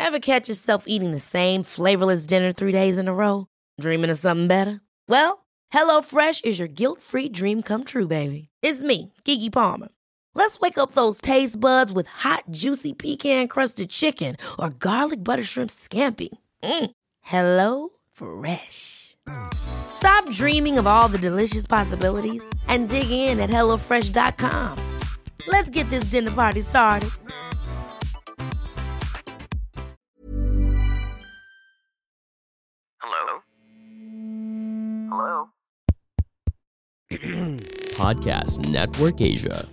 Ever catch yourself eating the same flavorless dinner 3 days in a row? Dreaming of something better? Well, HelloFresh is your guilt-free dream come true, baby. It's me, Keke Palmer. Let's wake up those taste buds with hot, juicy pecan-crusted chicken or garlic butter shrimp scampi. Hello Fresh. Stop dreaming of all the delicious possibilities and dig in at HelloFresh.com. Let's get this dinner party started. Hello? Hello? Podcast Network Asia.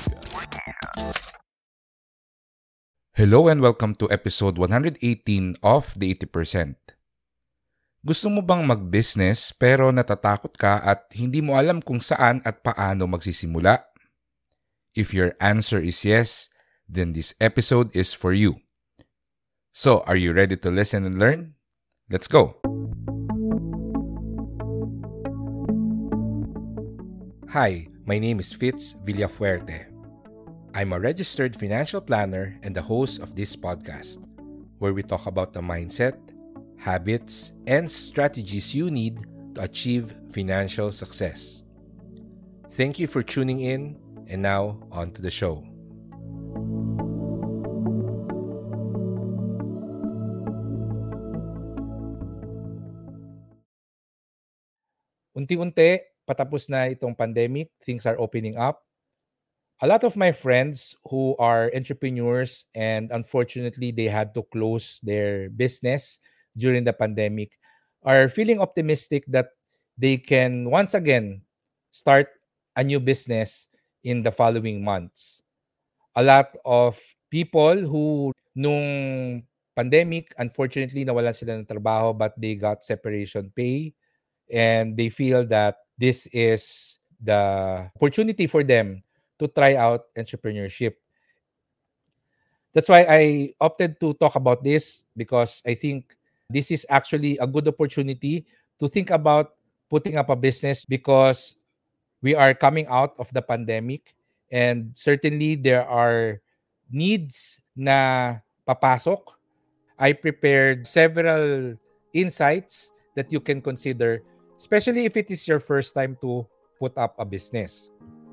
Hello and welcome to episode 118 of The 80%. Gusto mo bang mag-business pero natatakot ka at hindi mo alam kung saan at paano magsisimula? If your answer is yes, then this episode is for you. So, are you ready to listen and learn? Let's go! Hi, my name is Fitz Villafuerte. I'm a registered financial planner and the host of this podcast, where we talk about the mindset, habits, and strategies you need to achieve financial success. Thank you for tuning in, and now on to the show. Unti-unti, patapos na itong pandemic, things are opening up. A lot of my friends who are entrepreneurs and unfortunately they had to close their business during the pandemic are feeling optimistic that they can once again start a new business in the following months. A lot of people who nung pandemic, unfortunately nawalan sila ng trabaho but they got separation pay and they feel that this is the opportunity for them to try out entrepreneurship. That's why I opted to talk about this because I think this is actually a good opportunity to think about putting up a business because we are coming out of the pandemic and certainly there are needs na papasok. I prepared several insights that you can consider, especially if it is your first time to put up a business.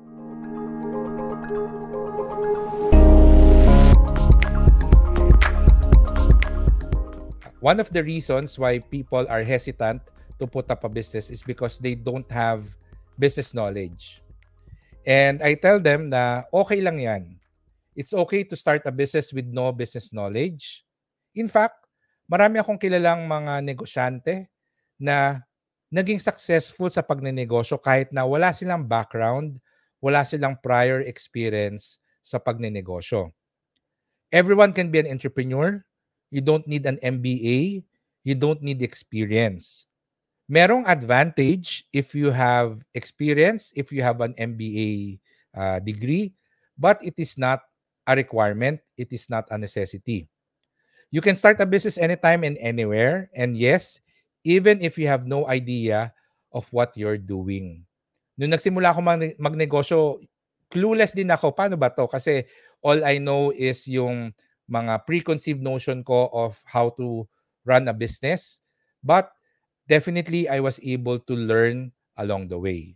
One of the reasons why people are hesitant to put up a business is because they don't have business knowledge. And I tell them na okay lang yan. It's okay to start a business with no business knowledge. In fact, marami akong kilalang mga negosyante na naging successful sa pagnenegosyo kahit na wala silang background, wala silang prior experience sa pagnenegosyo. Everyone can be an entrepreneur. You don't need an MBA. You don't need experience. Merong advantage if you have experience, if you have an MBA degree, but it is not a requirement. It is not a necessity. You can start a business anytime and anywhere. And yes, even if you have no idea of what you're doing. Nung nagsimula ako magnegosyo, clueless din ako. Paano ba to? Kasi all I know is yung mga preconceived notion ko of how to run a business. But definitely, I was able to learn along the way.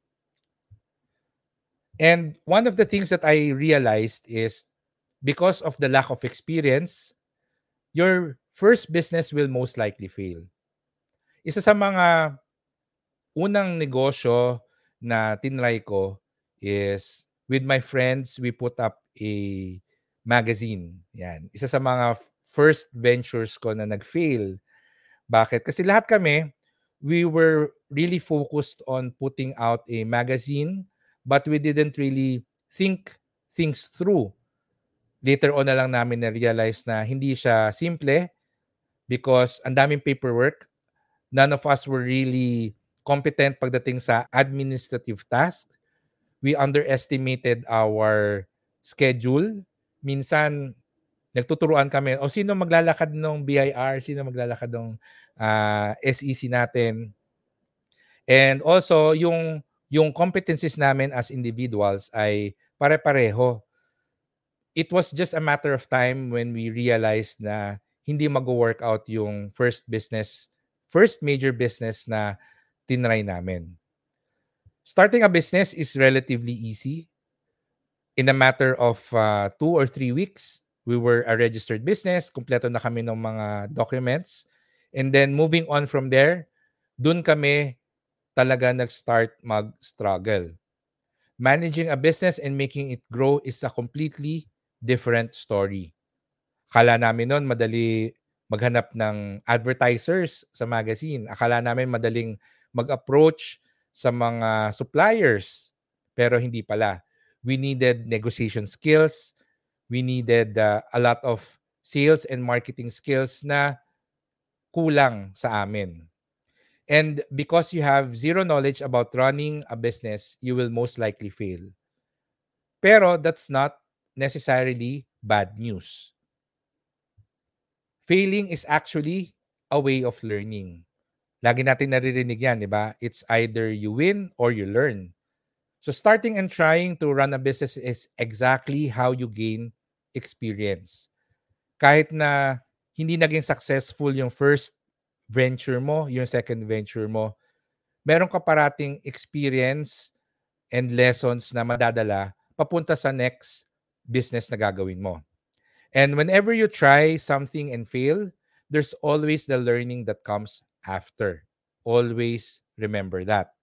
And one of the things that I realized is because of the lack of experience, your first business will most likely fail. Isa sa mga unang negosyo na tinry ko is with my friends, we put up a magazine. Yan. Isa sa mga first ventures ko na nag-fail. Bakit? Kasi lahat kami, we were really focused on putting out a magazine but we didn't really think things through. Later on na lang namin na-realize na hindi siya simple because ang daming paperwork. None of us were really competent pagdating sa administrative task. We underestimated our schedule. Minsan, nagtuturuan kami, sino maglalakad ng BIR, sino maglalakad ng SEC natin. And also, yung competencies namin as individuals ay pare-pareho. It was just a matter of time when we realized na hindi mag-work out yung first major business na tinry namin. Starting a business is relatively easy. In a matter of 2 or 3 weeks, we were a registered business, kumpleto na kami ng mga documents. And then moving on from there, dun kami talaga nag-start mag-struggle. Managing a business and making it grow is a completely different story. Akala namin noon madali maghanap ng advertisers sa magazine. Akala namin madaling mag-approach sa mga suppliers. Pero hindi pala. We needed negotiation skills. We needed a lot of sales and marketing skills na kulang sa amin. And because you have zero knowledge about running a business, you will most likely fail. Pero that's not necessarily bad news. Failing is actually a way of learning. Lagi natin naririnig yan, di ba? It's either you win or you learn. So starting and trying to run a business is exactly how you gain experience. Kahit na hindi naging successful yung first venture mo, yung second venture mo, meron ka parating experience and lessons na madadala papunta sa next business na gagawin mo. And whenever you try something and fail, there's always the learning that comes after. Always remember that.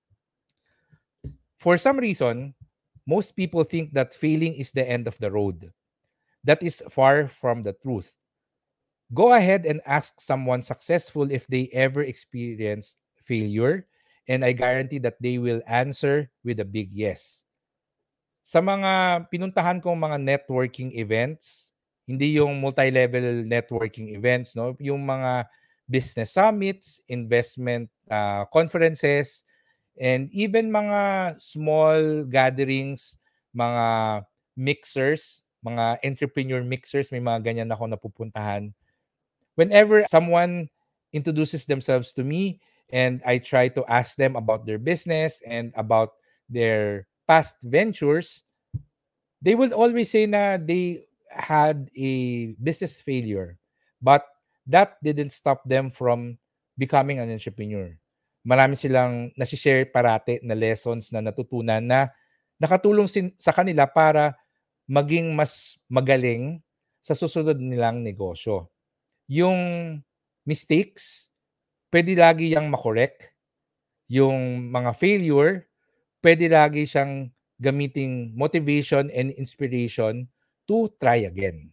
For some reason, most people think that failing is the end of the road. That is far from the truth. Go ahead and ask someone successful if they ever experienced failure, and I guarantee that they will answer with a big yes. Sa mga pinuntahan kong mga networking events, hindi yung multi-level networking events, no? Yung mga business summits, investment conferences, and even mga small gatherings, mga mixers, mga entrepreneur mixers, may mga ganyan ako napupuntahan. Whenever someone introduces themselves to me and I try to ask them about their business and about their past ventures, they will always say na they had a business failure, but that didn't stop them from becoming an entrepreneur. Marami silang nasi-share parate na lessons na natutunan na nakatulong sa kanila para maging mas magaling sa susunod nilang negosyo. Yung mistakes, pwede lagi yang makorek. Yung mga failure, pwede lagi siyang gamiting motivation and inspiration to try again.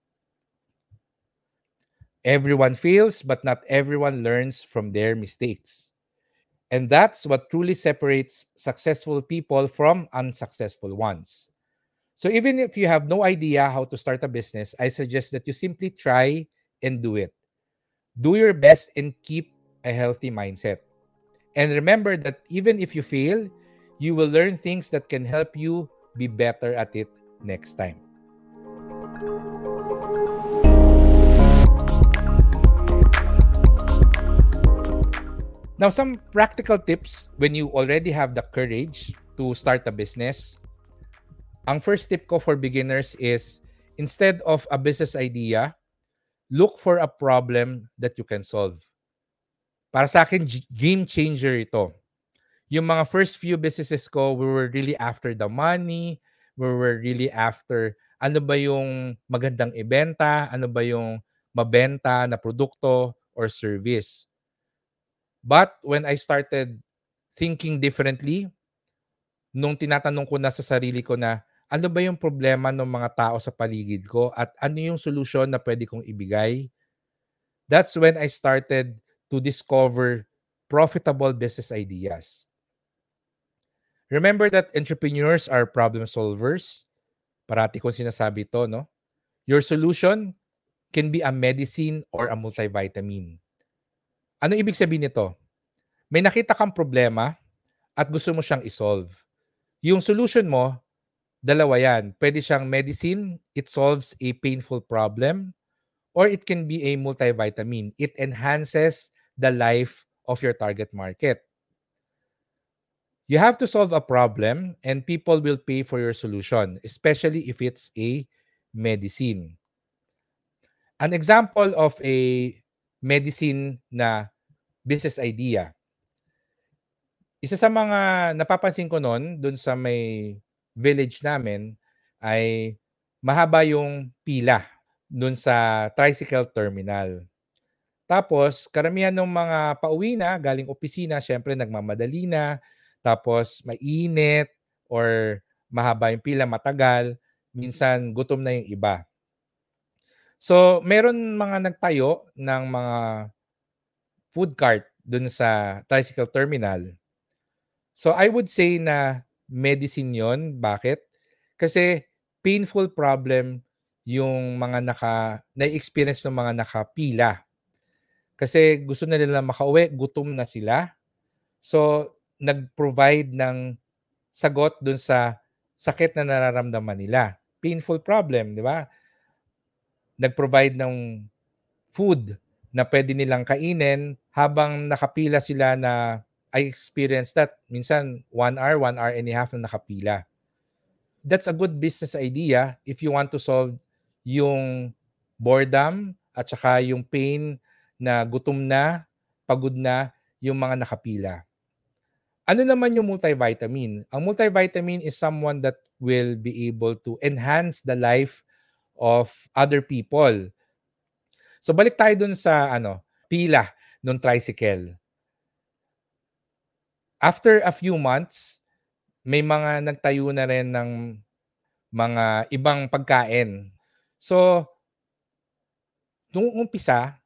Everyone fails, but not everyone learns from their mistakes. And that's what truly separates successful people from unsuccessful ones. So even if you have no idea how to start a business, I suggest that you simply try and do it. Do your best and keep a healthy mindset. And remember that even if you fail, you will learn things that can help you be better at it next time. Now, some practical tips when you already have the courage to start a business. Ang first tip ko for beginners is, instead of a business idea, look for a problem that you can solve. Para sa akin, game changer ito. Yung mga first few businesses ko, we were really after the money. We were really after ano ba yung magandang ibenta, ano ba yung mabenta na produkto or service. But when I started thinking differently, nung tinatanong ko na sa sarili ko na ano ba yung problema ng mga tao sa paligid ko at ano yung solusyon na pwede kong ibigay, that's when I started to discover profitable business ideas. Remember that entrepreneurs are problem solvers. Parati kong sinasabi ito, no? Your solution can be a medicine or a multivitamin. Ano ibig sabihin nito? May nakita kang problema at gusto mo siyang isolve. Yung solution mo, dalawa yan. Pwede siyang medicine, it solves a painful problem, or it can be a multivitamin. It enhances the life of your target market. You have to solve a problem and people will pay for your solution, especially if it's a medicine. An example of a medicine na business idea. Isa sa mga napapansin ko no'n do'n sa may village namin ay mahaba yung pila do'n sa tricycle terminal. Tapos karamihan ng mga pauwi na galing opisina siyempre nagmamadali na, tapos mainit or mahaba yung pila, matagal, minsan gutom na yung iba. So meron mga nagtayo ng mga food cart do'n sa tricycle terminal. So I would say na medicine 'yon. Bakit? Kasi painful problem yung mga na-experience ng mga nakapila. Kasi gusto na nila makauwi, gutom na sila. So nag-provide ng sagot dun sa sakit na nararamdaman nila. Painful problem, di ba? Nag-provide ng food na pwede nilang kainin habang nakapila sila na I experienced that. Minsan 1 hour, 1 hour and a half na nakapila. That's a good business idea if you want to solve yung boredom at saka yung pain na gutom na, pagod na yung mga nakapila. Ano naman yung multivitamin? Ang multivitamin is someone that will be able to enhance the life of other people. So balik tayo dun sa pila ng tricycle. After a few months, may mga nagtayo na rin ng mga ibang pagkain. So, nung umpisa,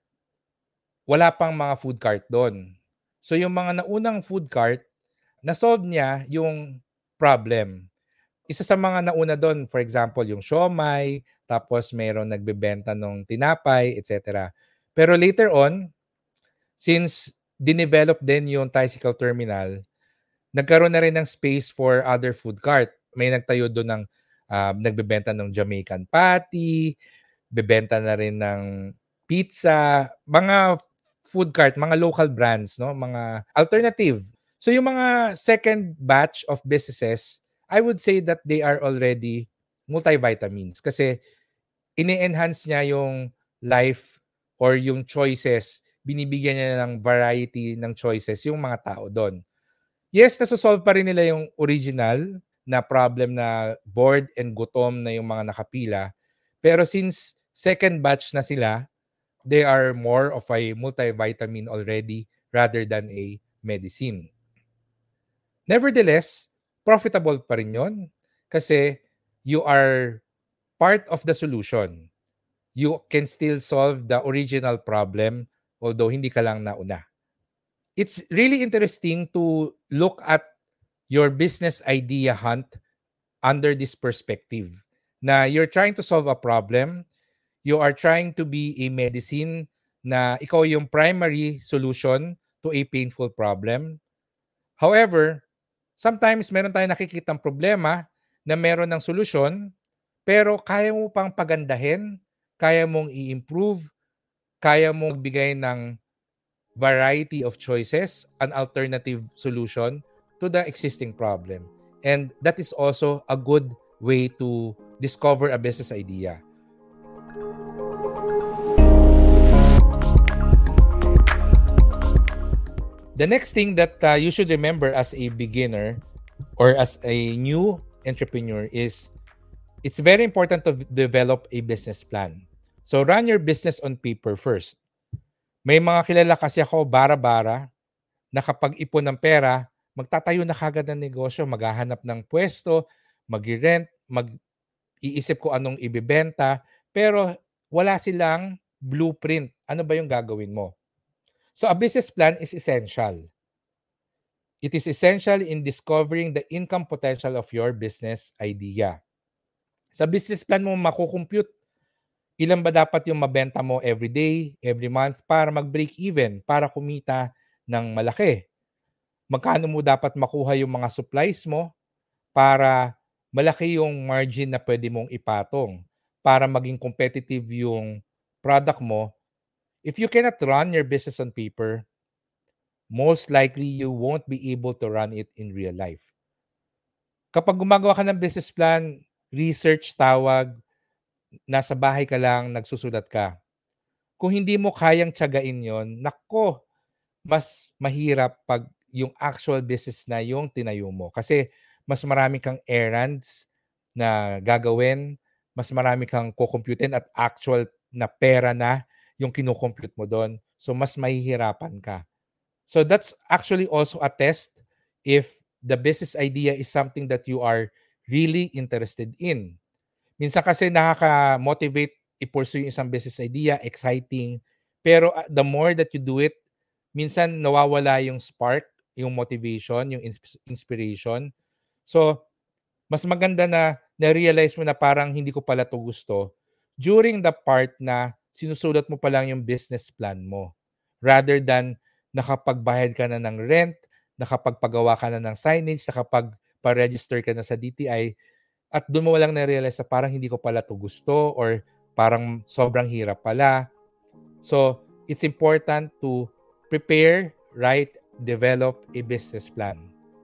wala pang mga food cart doon. So, yung mga naunang food cart, na-solve niya yung problem. Isa sa mga nauna doon, for example, yung siomai, tapos meron nagbebenta ng tinapay, etc. Pero later on, since dinevelop din yung tricycle terminal, nagkaroon na rin ng space for other food cart. May nagtayo doon ng nagbebenta ng Jamaican patty, bebenta na rin ng pizza, mga food cart, mga local brands, no, mga alternative. So yung mga second batch of businesses, I would say that they are already multivitamins kasi ini-enhance niya yung life or yung choices, binibigyan niya ng variety ng choices yung mga tao doon. Yes, nasosolve pa rin nila yung original na problem na bored and gutom na yung mga nakapila. Pero since second batch na sila, they are more of a multivitamin already rather than a medicine. Nevertheless, profitable pa rin yun kasi you are part of the solution. You can still solve the original problem although hindi ka lang nauna. It's really interesting to look at your business idea hunt under this perspective. Na you're trying to solve a problem, you are trying to be a medicine na ikaw yung primary solution to a painful problem. However, sometimes meron tayong nakikitang problema na meron ng solusyon, pero kaya mo pang pagandahin, kaya mong i-improve, kaya mong bigay ng variety of choices, an alternative solution to the existing problem. And that is also a good way to discover a business idea. The next thing that you should remember as a beginner or as a new entrepreneur is it's very important to develop a business plan. So run your business on paper first. May mga kilala kasi ako, bara-bara, na kapag ipon ng pera, magtatayo na kagad ng negosyo, maghahanap ng pwesto, mag-rent, mag-iisip ko anong ibibenta, pero wala silang blueprint. Ano ba yung gagawin mo? So a business plan is essential. It is essential in discovering the income potential of your business idea. Sa business plan mo, makukompute ilan ba dapat yung mabenta mo every day, every month para mag-break even, para kumita ng malaki. Magkano mo dapat makuha yung mga supplies mo para malaki yung margin na pwede mong ipatong para maging competitive yung product mo. If you cannot run your business on paper, most likely you won't be able to run it in real life. Kapag gumagawa ka ng business plan, research tawag, nasa bahay ka lang, nagsusulat ka. Kung hindi mo kayang tiyagain yon, nako, mas mahirap pag yung actual business na yung tinayo mo. Kasi mas marami kang errands na gagawin, mas marami kang kukumputin at actual na pera na yung kinukompute mo doon. So mas mahihirapan ka. So that's actually also a test if the business idea is something that you are really interested in. Minsan kasi nakaka-motivate i-pursue yung isang business idea, exciting. Pero the more that you do it, minsan nawawala yung spark, yung motivation, yung inspiration. So, mas maganda na na-realize mo na parang hindi ko pala to gusto during the part na sinusulat mo pa lang yung business plan mo. Rather than nakapagbayad ka na ng rent, nakapagpagawa ka na ng signage, nakapagpa-register ka na sa DTI, at doon mo lang na-realize na parang hindi ko pala to gusto or parang sobrang hirap pala. So, it's important to prepare, write, develop a business plan.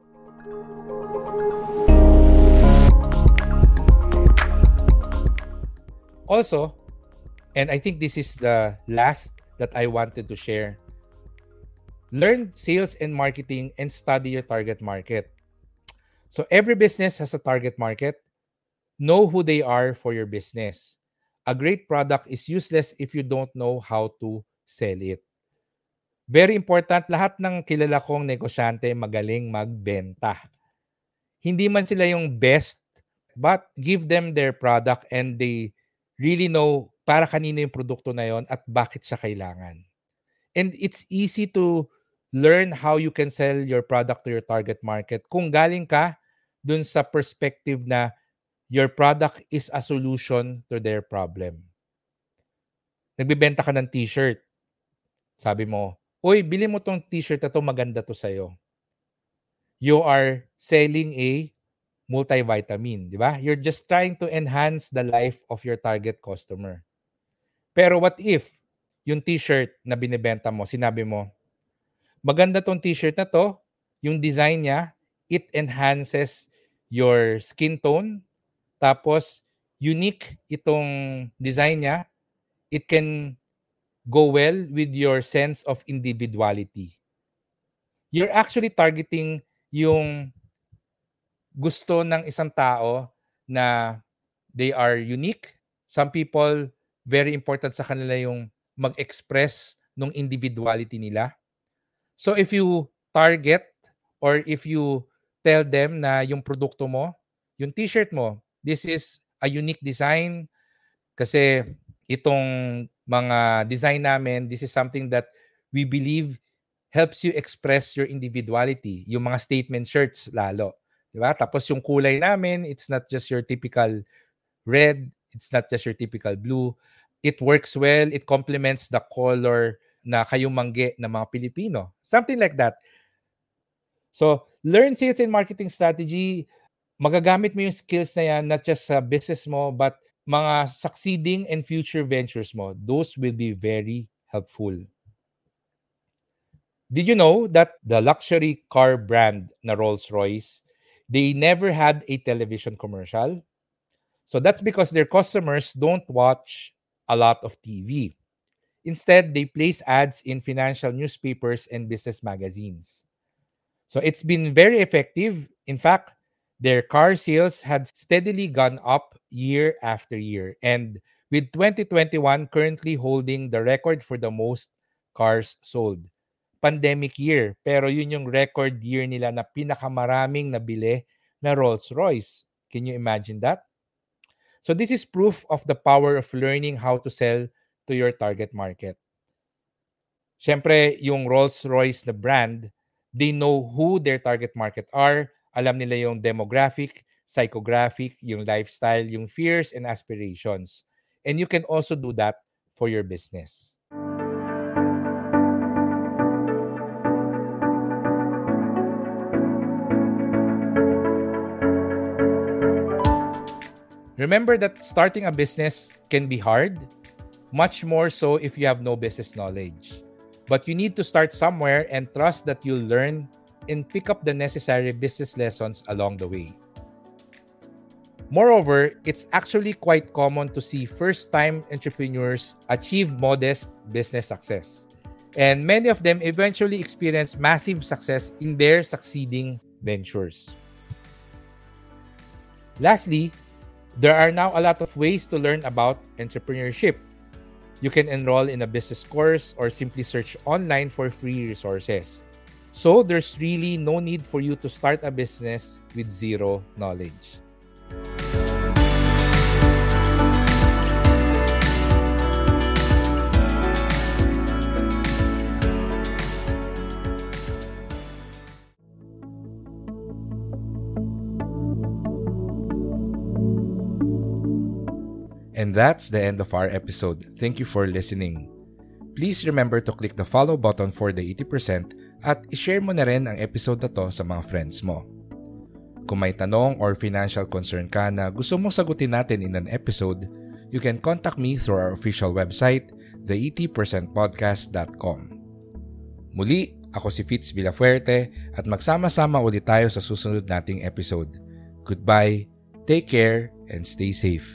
Also, and I think this is the last that I wanted to share, learn sales and marketing and study your target market. So every business has a target market. Know who they are for your business. A great product is useless if you don't know how to sell it. Very important, lahat ng kilala kong negosyante magaling magbenta. Hindi man sila yung best, but give them their product and they really know para kanino yung produkto na yon at bakit siya kailangan. And it's easy to learn how you can sell your product to your target market kung galing ka dun sa perspective na your product is a solution to their problem. Nagbibenta ka ng t-shirt. Sabi mo, uy, bili mo tong t-shirt na to, maganda to sa'yo. You are selling a multivitamin, di ba? You're just trying to enhance the life of your target customer. Pero what if yung t-shirt na binibenta mo, sinabi mo, maganda tong t-shirt na to, yung design niya, it enhances your skin tone, tapos unique itong design niya, it can go well with your sense of individuality. You're actually targeting yung gusto ng isang tao na they are unique. Some people, very important sa kanila yung mag-express ng individuality nila. So if you target or if you tell them na yung produkto mo, yung t-shirt mo, this is a unique design kasi itong mga design namin, this is something that we believe helps you express your individuality. Yung mga statement shirts lalo. Diba? Tapos yung kulay namin, it's not just your typical red, it's not just your typical blue. It works well, it complements the color na kayumangge ng mga Pilipino. Something like that. So, learn sales and marketing strategy. Magagamit mo yung skills na yan, not just sa business mo, but mga succeeding and future ventures mo. Those will be very helpful. Did you know that the luxury car brand na Rolls-Royce, they never had a television commercial? So that's because their customers don't watch a lot of TV. Instead, they place ads in financial newspapers and business magazines. So it's been very effective. In fact, their car sales had steadily gone up year after year. And with 2021 currently holding the record for the most cars sold. Pandemic year, pero yun yung record year nila na pinakamaraming nabili na Rolls-Royce. Can you imagine that? So this is proof of the power of learning how to sell to your target market. Siyempre, yung Rolls-Royce na brand, they know who their target market are. Alam nila yung demographic, psychographic, yung lifestyle, yung fears and aspirations. And you can also do that for your business. Remember that starting a business can be hard, much more so if you have no business knowledge. But you need to start somewhere and trust that you'll learn and pick up the necessary business lessons along the way. Moreover, it's actually quite common to see first-time entrepreneurs achieve modest business success. And many of them eventually experience massive success in their succeeding ventures. Lastly, there are now a lot of ways to learn about entrepreneurship. You can enroll in a business course or simply search online for free resources. So there's really no need for you to start a business with zero knowledge. And that's the end of our episode. Thank you for listening. Please remember to click the follow button for the 80% at ishare mo na rin ang episode na to sa mga friends mo. Kung may tanong or financial concern ka na gusto mong sagutin natin in an episode, you can contact me through our official website, the80percentpodcast.com. Muli, ako si Fitz Villafuerte at magsama-sama ulit tayo sa susunod nating episode. Goodbye, take care, and stay safe.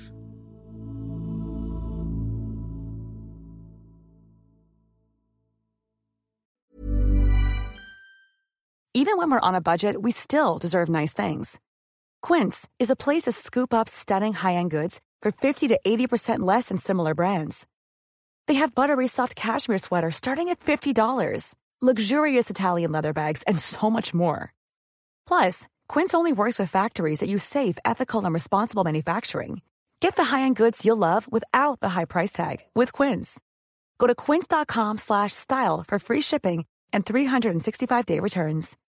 Even when we're on a budget, we still deserve nice things. Quince is a place to scoop up stunning high-end goods for 50 to 80% less than similar brands. They have buttery soft cashmere sweaters starting at $50, luxurious Italian leather bags, and so much more. Plus, Quince only works with factories that use safe, ethical, and responsible manufacturing. Get the high-end goods you'll love without the high price tag with Quince. Go to quince.com/style for free shipping and 365-day returns.